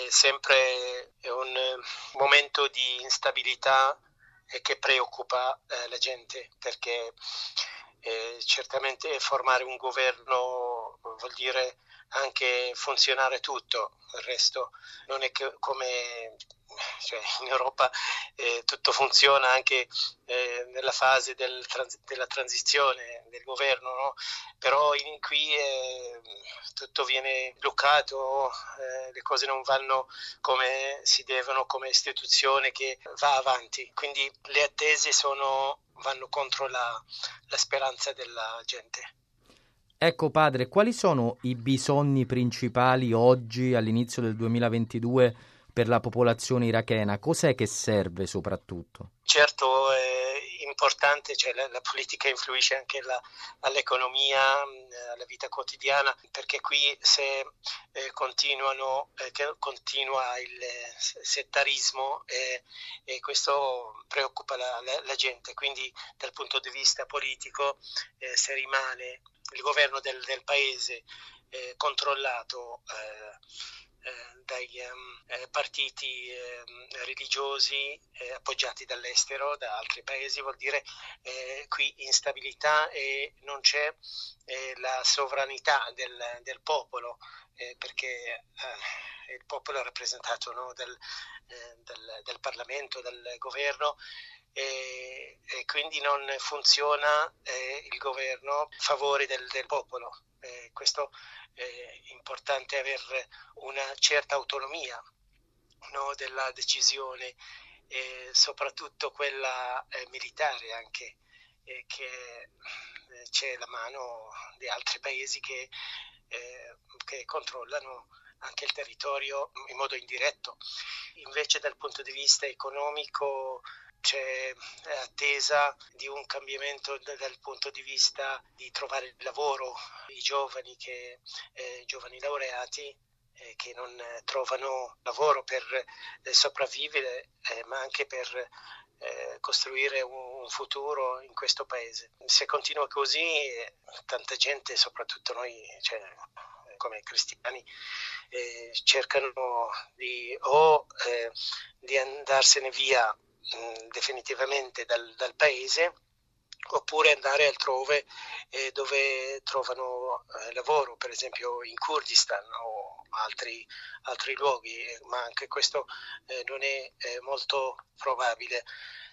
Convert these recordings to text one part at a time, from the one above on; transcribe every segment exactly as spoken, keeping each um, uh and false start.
è sempre un momento di instabilità e che preoccupa eh, la gente, perché eh, certamente formare un governo vuol dire anche funzionare tutto, il resto non è che come cioè in Europa eh, tutto funziona anche eh, nella fase del trans- della transizione del governo, no? Però in, qui eh, tutto viene bloccato, eh, le cose non vanno come si devono come istituzione che va avanti, quindi le attese sono, vanno contro la, la speranza della gente. Ecco padre, quali sono i bisogni principali oggi all'inizio del duemilaventidue per la popolazione irachena? Cos'è che serve soprattutto? Certo è importante, cioè la, la politica influisce anche la, all'economia, alla vita quotidiana, perché qui se eh, continuano, eh, continua il settarismo eh, e questo preoccupa la, la, la gente, quindi dal punto di vista politico eh, se rimane il governo del, del paese eh, controllato eh, Eh, dai um, eh, partiti eh, religiosi eh, appoggiati dall'estero, da altri paesi, vuol dire eh, qui instabilità e non c'è eh, la sovranità del, del popolo, eh, perché eh, il popolo è rappresentato, no, del, eh, del, del Parlamento, dal governo, e, e quindi non funziona eh, il governo a favore del, del popolo. Eh, questo è importante avere una certa autonomia, no, della decisione, eh, soprattutto quella eh, militare anche, eh, che eh, c'è la mano di altri paesi che, eh, che controllano anche il territorio in modo indiretto. Invece dal punto di vista economico c'è attesa di un cambiamento dal punto di vista di trovare lavoro, i giovani, che, eh, giovani laureati eh, che non trovano lavoro per eh, sopravvivere, eh, ma anche per eh, costruire un, un futuro in questo paese. Se continua così, eh, tanta gente, soprattutto noi, cioè, come cristiani, eh, cercano di o eh, di andarsene via definitivamente dal, dal paese, oppure andare altrove eh, dove trovano eh, lavoro, per esempio in Kurdistan o altri, altri luoghi, ma anche questo eh, non è eh, molto probabile.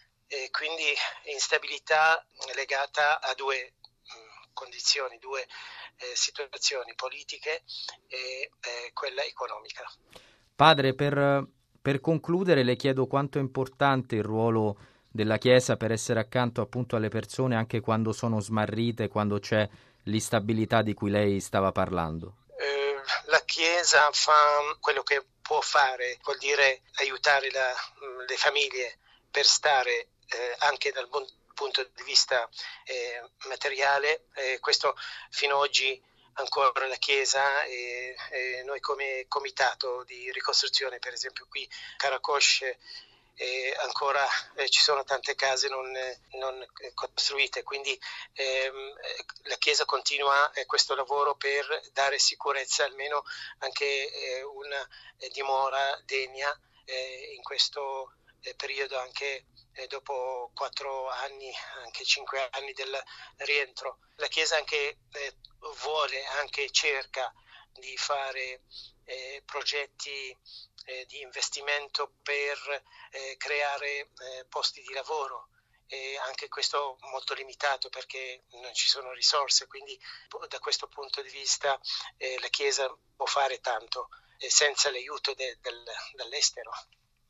E quindi instabilità legata a due mh, condizioni, due eh, situazioni politiche e eh, quella economica. Padre, per... Per concludere le chiedo quanto è importante il ruolo della Chiesa per essere accanto appunto alle persone anche quando sono smarrite, quando c'è l'instabilità di cui lei stava parlando. Eh, la Chiesa fa quello che può fare, vuol dire aiutare la, le famiglie per stare eh, anche dal punto di vista eh, materiale. Eh, questo fino ad oggi ancora la Chiesa e, e noi come comitato di ricostruzione, per esempio qui a Karakosh, eh, ancora eh, ci sono tante case non, non costruite, quindi ehm, la Chiesa continua eh, questo lavoro per dare sicurezza, almeno anche eh, una eh, dimora degna eh, in questo eh, periodo, anche eh, dopo quattro anni, anche cinque anni del rientro. La Chiesa anche eh, vuole, anche cerca di fare eh, progetti eh, di investimento per eh, creare eh, posti di lavoro, e anche questo molto limitato perché non ci sono risorse, quindi da questo punto di vista eh, la Chiesa può fare tanto eh, senza l'aiuto de, del, dall'estero.